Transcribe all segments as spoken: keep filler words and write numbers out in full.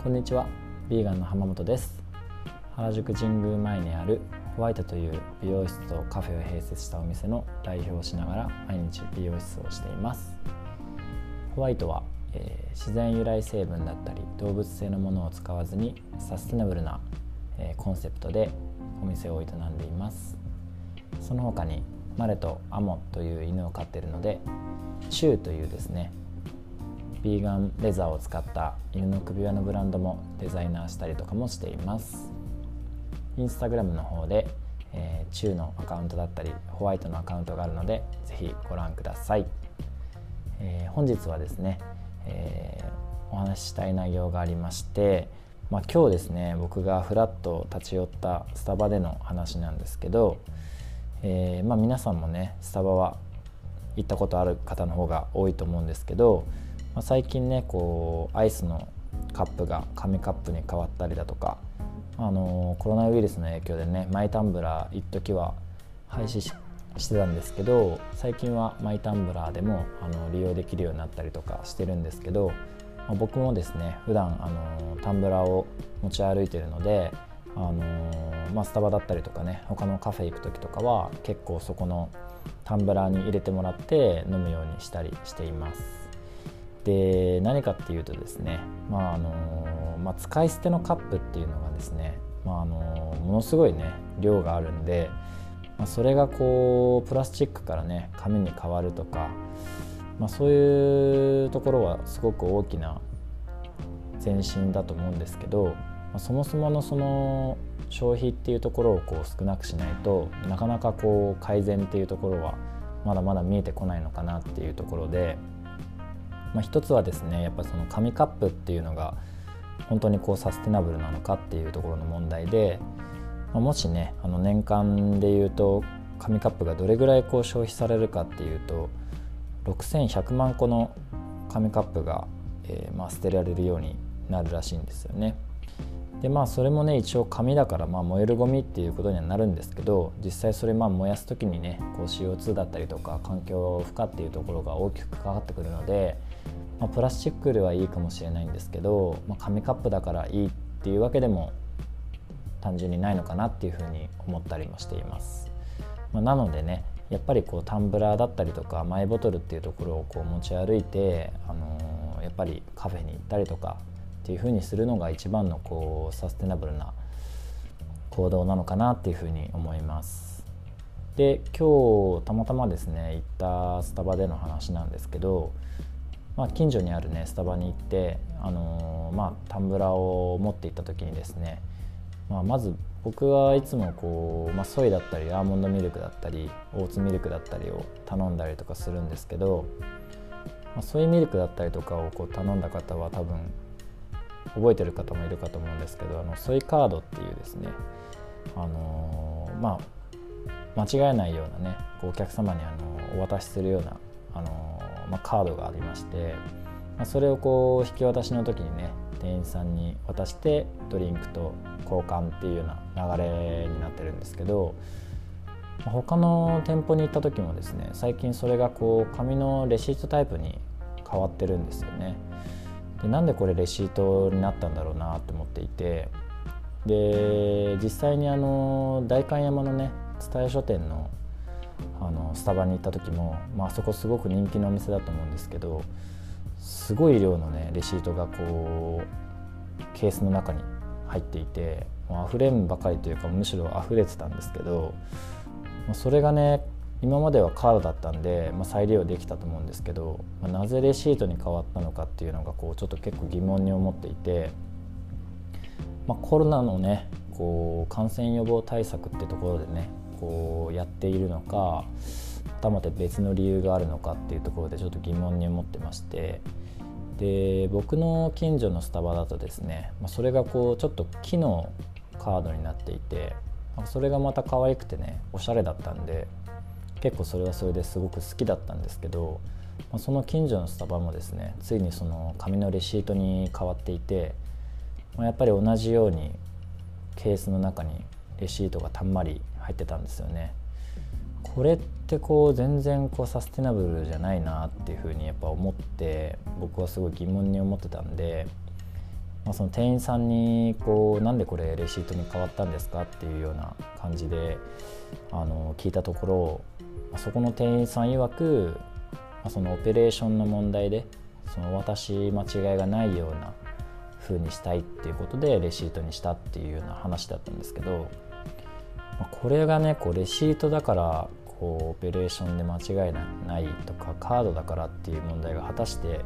こんにちは、ヴィーガンの浜本です。原宿神宮前にあるホワイトという美容室とカフェを併設したお店の代表をしながら毎日美容室をしています。ホワイトは、えー、自然由来成分だったり動物性のものを使わずにサステナブルな、えー、コンセプトでお店を営んでいます。その他にマレとアモという犬を飼っているので、チューというですねビーガンレザーを使った犬の首輪のブランドもデザイナーしたりとかもしています。インスタグラムの方で、えー、チューのアカウントだったりホワイトのアカウントがあるのでぜひご覧ください。えー、本日はですね、えー、お話ししたい内容がありまして、まあ、今日ですね僕がフラッと立ち寄ったスタバでの話なんですけど、えーまあ、皆さんもねスタバは行ったことある方の方が多いと思うんですけど、まあ、最近ねこうアイスのカップが紙カップに変わったりだとか、あのー、コロナウイルスの影響でねマイタンブラー一時は廃止 し, してたんですけど、最近はマイタンブラーでもあの利用できるようになったりとかしてるんですけど、まあ、僕もですね普段あのー、タンブラーを持ち歩いているので、あのーまあ、スタバだったりとかね他のカフェ行く時とかは結構そこのタンブラーに入れてもらって飲むようにしたりしています。で何かっていうとですね、まああのまあ、使い捨てのカップっていうのがですね、まあ、あのものすごいね量があるんで、まあ、それがこうプラスチックからね紙に変わるとか、まあ、そういうところはすごく大きな前進だと思うんですけど、まあ、そもそものその消費っていうところをこう少なくしないとなかなかこう改善っていうところはまだまだ見えてこないのかなっていうところで、まあ、一つはですねやっぱりその紙カップっていうのが本当にこうサステナブルなのかっていうところの問題で、まあ、もしねあの年間でいうと紙カップがどれぐらいこう消費されるかっていうとろくせんひゃくまんこの紙カップが、えーまあ、捨てられるようになるらしいんですよね。でまあそれもね一応紙だからまあ燃えるゴミっていうことにはなるんですけど、実際それまあ燃やす時にねこう シーオーツー だったりとか環境負荷っていうところが大きくかかってくるので、まあ、プラスチックよりはいいかもしれないんですけど、まあ、紙カップだからいいっていうわけでも単純にないのかなっていうふうに思ったりもしています。まあ、なのでねやっぱりこうタンブラーだったりとかマイボトルっていうところをこう持ち歩いて、あのー、やっぱりカフェに行ったりとかっていう風にするのが一番のこうサステナブルな行動なのかなっていう風に思います。で今日たまたまですね行ったスタバでの話なんですけど、まあ、近所にあるねスタバに行って、あのーまあ、タンブラーを持って行った時にですね、まあ、まず僕はいつもこう、まあ、ソイだったりアーモンドミルクだったりオーツミルクだったりを頼んだりとかするんですけど、まあ、ソイミルクだったりとかをこう頼んだ方は多分覚えてる方もいるかと思うんですけど、あのソイカードっていうですね、あのー、まあ間違えないようなねこうお客様にあのお渡しするような、あのーまあ、カードがありまして、まあ、それをこう引き渡しの時にね店員さんに渡してドリンクと交換っていうような流れになってるんですけど、まあ、他の店舗に行った時もですね最近それがこう紙のレシートタイプに変わってるんですよね。でなんでこれレシートになったんだろうなと思っていて、で実際にあの代官山のね蔦屋書店のあのスタバに行った時も、まあそこすごく人気のお店だと思うんですけど、すごい量のねレシートがこうケースの中に入っていて、もう溢れんばかりというかむしろ溢れてたんですけど、それがね今まではカードだったんで、まあ、再利用できたと思うんですけど、まあ、なぜレシートに変わったのかっていうのがこうちょっと結構疑問に思っていて、まあ、コロナのねこう感染予防対策ってところでねこうやっているのか、はたまた別の理由があるのかっていうところでちょっと疑問に思ってまして、で僕の近所のスタバだとですね、まあ、それがこうちょっと木のカードになっていて、それがまた可愛くてねおしゃれだったんで結構それはそれですごく好きだったんですけど、まあ、その近所のスタバもですねついにその紙のレシートに変わっていて、まあ、やっぱり同じようにケースの中にレシートがたんまり入ってたんですよね。これってこう全然こうサステナブルじゃないなっていうふうにやっぱ思って、僕はすごい疑問に思ってたんで、 まあ、その店員さんにこうなんでこれレシートに変わったんですかっていうような感じであの聞いたところ、そこの店員さん曰く、まあ、そのオペレーションの問題でそのお渡し間違いがないような風にしたいっていうことでレシートにしたっていうような話だったんですけど、まあ、これがねこうレシートだからこうオペレーションで間違いないとかカードだからっていう問題が果たして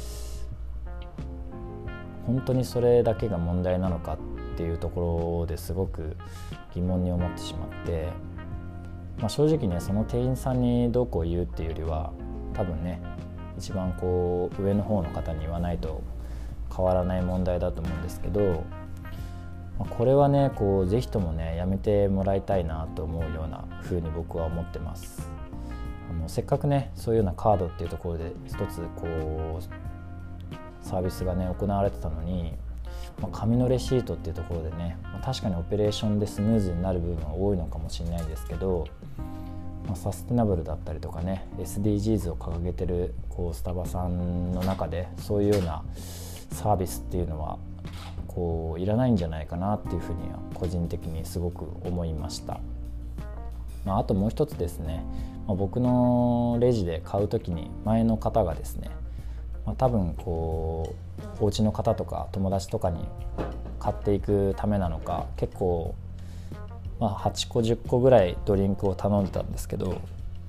本当にそれだけが問題なのかっていうところですごく疑問に思ってしまって、まあ、正直ねその店員さんにどうこう言うっていうよりは多分ね一番こう上の方の方に言わないと変わらない問題だと思うんですけど、まあ、これはねこうぜひともねやめてもらいたいなと思うような風に僕は思ってます。あのせっかくねそういうようなカードっていうところで一つこうサービスがね行われてたのに、まあ、紙のレシートっていうところでね、まあ、確かにオペレーションでスムーズになる部分は多いのかもしれないですけど、まあ、サステナブルだったりとかね エスディージーズ を掲げてるこうスタバさんの中でそういうようなサービスっていうのはこういらないんじゃないかなっていうふうには個人的にすごく思いました。まあ、あともう一つですね、まあ、僕のレジで買うときに前の方がですね、まあ、多分こうお家の方とか友達とかに買っていくためなのか結構、まあ、はちこじゅっこぐらいドリンクを頼んでたんですけど、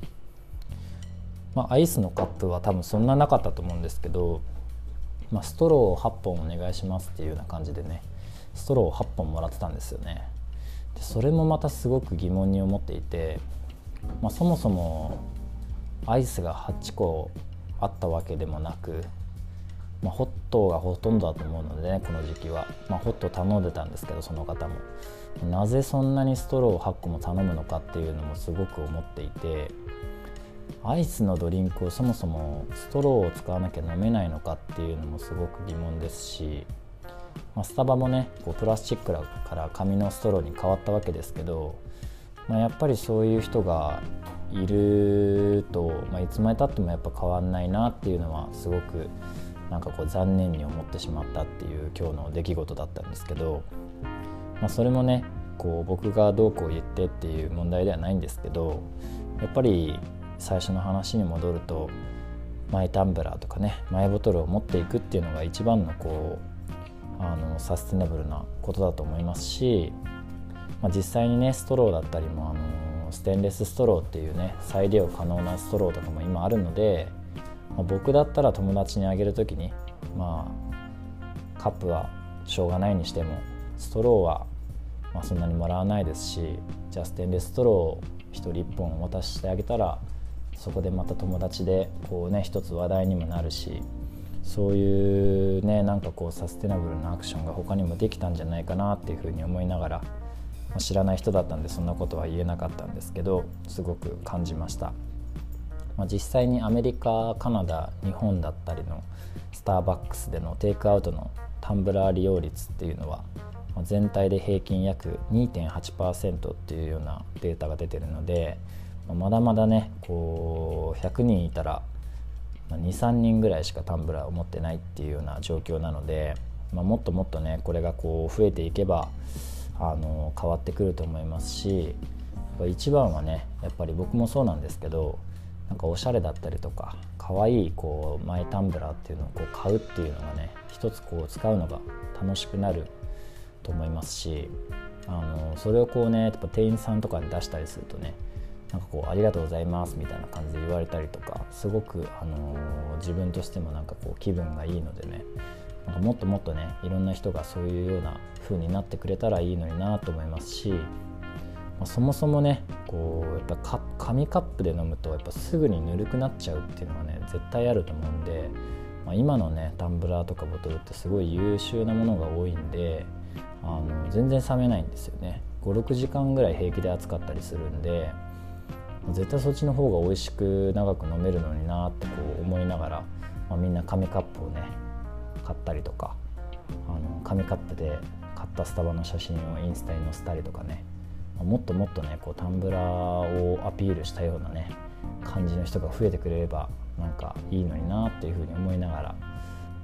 まあ、アイスのカップは多分そんななかったと思うんですけど、まあ、ストローをはっぽんお願いしますっていうような感じでねストローをはっぽんもらってたんですよね。でそれもまたすごく疑問に思っていて、まあ、そもそもアイスがはちこあったわけでもなく、まあ、ホットがほとんどだと思うのでねこの時期は、まあ、ホット頼んでたんですけどその方もなぜそんなにストローをはっこも頼むのかっていうのもすごく思っていて、アイスのドリンクをそもそもストローを使わなきゃ飲めないのかっていうのもすごく疑問ですし、まあ、スタバもねこうプラスチックから紙のストローに変わったわけですけど、まあ、やっぱりそういう人がいると、まあ、いつまでたってもやっぱ変わんないなっていうのはすごくなんかこう残念に思ってしまったっていう今日の出来事だったんですけど、まあ、それもねこう僕がどうこう言ってっていう問題ではないんですけど、やっぱり最初の話に戻るとマイタンブラーとかねマイボトルを持っていくっていうのが一番のこうあのサステナブルなことだと思いますし、まあ、実際にねストローだったりもあのステンレスストローっていうね再利用可能なストローとかも今あるので、まあ、僕だったら友達にあげるときにまあカップはしょうがないにしてもストローはまあそんなにもらわないですし、じゃあステンレスストローをひとりいっぽん渡してあげたらそこでまた友達でこうね一つ話題にもなるし、そういうねなんかこうサステナブルなアクションが他にもできたんじゃないかなっていうふうに思いながら、知らない人だったんでそんなことは言えなかったんですけどすごく感じました。まあ、実際にアメリカ、カナダ、日本だったりのスターバックスでのテイクアウトのタンブラー利用率っていうのは全体で平均約 にてんはちパーセント っていうようなデータが出てるので、まだまだねこうひゃくにんいたらにさんにんぐらいしかタンブラーを持ってないっていうような状況なので、まあ、もっともっとねこれがこう増えていけばあの変わってくると思いますし、一番はねやっぱり僕もそうなんですけど、なんかおしゃれだったりとか可愛いこうマイタンブラーっていうのをこう買うっていうのがね一つこう使うのが楽しくなると思いますし、あのそれをこうねやっぱ店員さんとかに出したりするとねなんかこうありがとうございますみたいな感じで言われたりとか、すごくあの自分としてもなんかこう気分がいいのでね、なんかもっともっとねいろんな人がそういうような風になってくれたらいいのになと思いますし、まあ、そもそもねこうやっぱ紙カップで飲むとやっぱすぐにぬるくなっちゃうっていうのはね絶対あると思うんで、まあ、今のねタンブラーとかボトルってすごい優秀なものが多いんであの全然冷めないんですよね。ごろくじかんぐらい平気で熱かったりするんで、絶対そっちの方が美味しく長く飲めるのになってこう思いながら、まあ、みんな紙カップをね買ったりとか、あの紙カップで買ったスタバの写真をインスタに載せたりとかね、もっともっとねこうタンブラーをアピールしたようなね感じの人が増えてくれればなんかいいのになっていうふうに思いながら、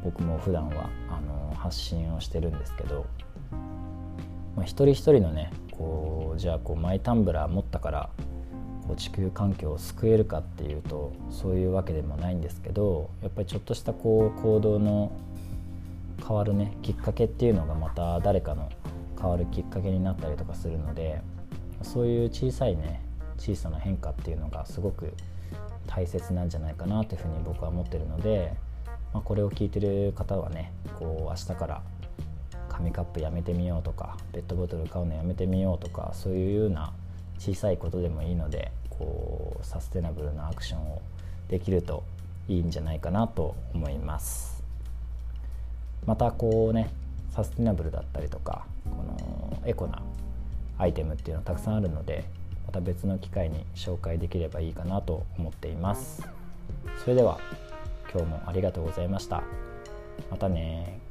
僕も普段はあの発信をしてるんですけど、まあ、一人一人のねこうじゃあこうマイタンブラー持ったからこう地球環境を救えるかっていうとそういうわけでもないんですけど、やっぱりちょっとしたこう行動の変わるねきっかけっていうのがまた誰かの変わるきっかけになったりとかするので、そういう小さいね小さな変化っていうのがすごく大切なんじゃないかなというふうに僕は思ってるので、まあ、これを聞いてる方はねこう明日から紙カップやめてみようとかペットボトル買うのやめてみようとか、そういうような小さいことでもいいのでこうサステナブルなアクションをできるといいんじゃないかなと思います。またこうねサステナブルだったりとかこのエコなアイテムっていうのはたくさんあるので、また別の機会に紹介できればいいかなと思っています。それでは今日もありがとうございました。またね。